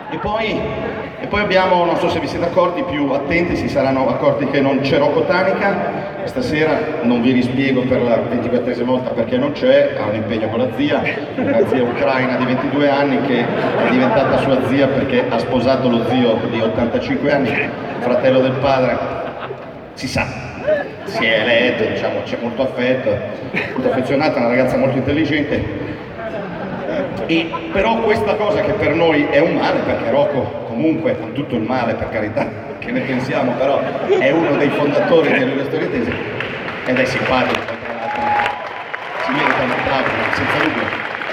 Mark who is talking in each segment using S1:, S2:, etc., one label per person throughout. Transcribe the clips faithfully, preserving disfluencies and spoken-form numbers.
S1: E poi, e poi abbiamo, non so se vi siete accorti, più attenti si saranno accorti che non c'è Rocco Tanica. Stasera non vi rispiego per la ventiquattresima volta perché non c'è, ha un impegno con la zia, una zia ucraina di ventidue anni che è diventata sua zia perché ha sposato lo zio di ottantacinque anni, fratello del padre, si sa, si è eletto, diciamo, c'è molto affetto, molto affezionata, una ragazza molto intelligente. E però questa cosa che per noi è un male, perché Rocco comunque, con tutto il male per carità che ne pensiamo, però è uno dei fondatori delle storie tese ed è simpatico, si merita un applauso, senza dubbio.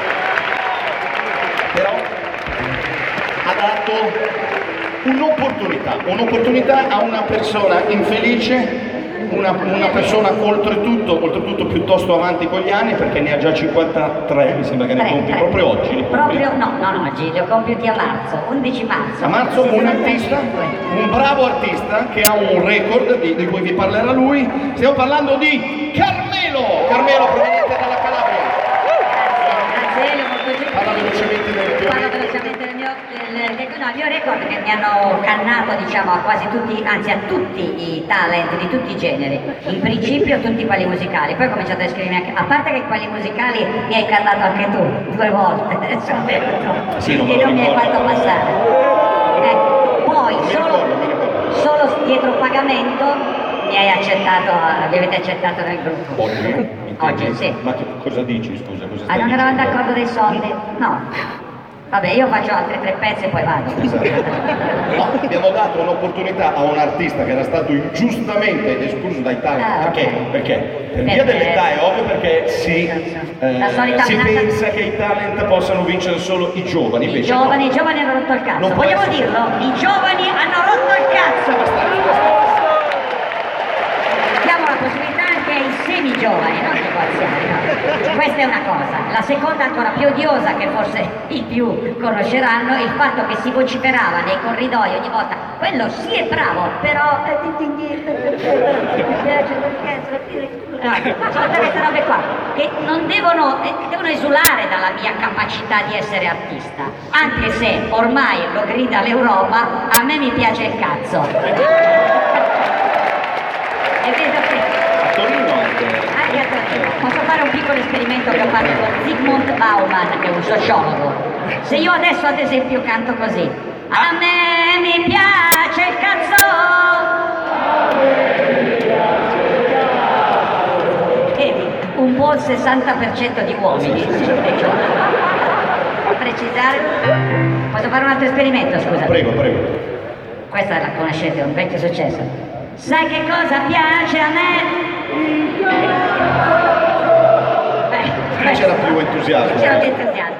S1: Però ha dato un'opportunità, un'opportunità a una persona infelice, Una, una persona oltretutto, oltretutto piuttosto avanti con gli anni perché ne ha già cinquantatré, mi sembra che ne compi proprio oggi. Li
S2: proprio no, no, no, oggi li ho compiuti a marzo, undici marzo.
S1: A marzo un artista, un bravo artista che ha un record di, di cui vi parlerà lui. Stiamo parlando di Carmelo, Carmelo proveniente dalla Calabria.
S2: Grazie, grazie, molto gentile.
S1: Parla velocemente del tuo
S2: Parla velocemente del mio, del, del, no, il mio record che mi hanno cannato, diciamo, a quasi tutti, anzi a tutti i talent di tutti i generi. In principio tutti quelli musicali, poi ho cominciato a scrivermi anche, a parte che quelli musicali mi hai cannato anche tu, due volte, sì, non e non mi hai fatto passare. Ecco, poi solo, solo dietro pagamento mi hai accettato, mi avete accettato nel gruppo.
S1: Oggi?
S2: Oggi, sì.
S1: Ma cosa dici, scusa? Cosa
S2: ah, non eravamo d'accordo dei soldi? No. Vabbè, io faccio altri tre pezzi e poi vado.
S1: Esatto. No, abbiamo dato un'opportunità a un artista che era stato ingiustamente escluso dai talent.
S2: Ah,
S1: perché?
S2: okay.
S1: Perché? Per via dell'età è ovvio, perché si, eh, si pensa che i talent possano vincere solo i giovani.
S2: I
S1: invece
S2: giovani,
S1: no.
S2: i giovani hanno rotto il cazzo.
S1: Non
S2: Vogliamo
S1: essere...
S2: dirlo? I giovani hanno rotto il cazzo!
S1: Bastante, bastante.
S2: Diamo la possibilità anche ai semi-giovani, non tipo anziani, no? Questa è una cosa. La seconda, ancora più odiosa, che forse i più conosceranno, è il fatto che si vociferava nei corridoi ogni volta: quello sì è bravo, però mi piace perché sono tutte queste robe qua che non devono, devono esulare dalla mia capacità di essere artista, anche se ormai lo grida l'Europa, a me mi piace il cazzo. E vedo che
S1: A Torino anche.
S2: anche a Torino posso fare un piccolo esperimento che ho fatto con Zygmunt Bauman, che è un sociologo. Se io adesso ad esempio canto così: a me mi piace il cazzo, vedi, un buon sessanta per cento di uomini. A precisare, posso fare un altro esperimento, scusa?
S1: Prego, prego.
S2: Questa la conoscete, è un vecchio successo. Sai che cosa piace a me?
S1: Qui c'era più entusiasmo.
S2: C'era più entusiasmo.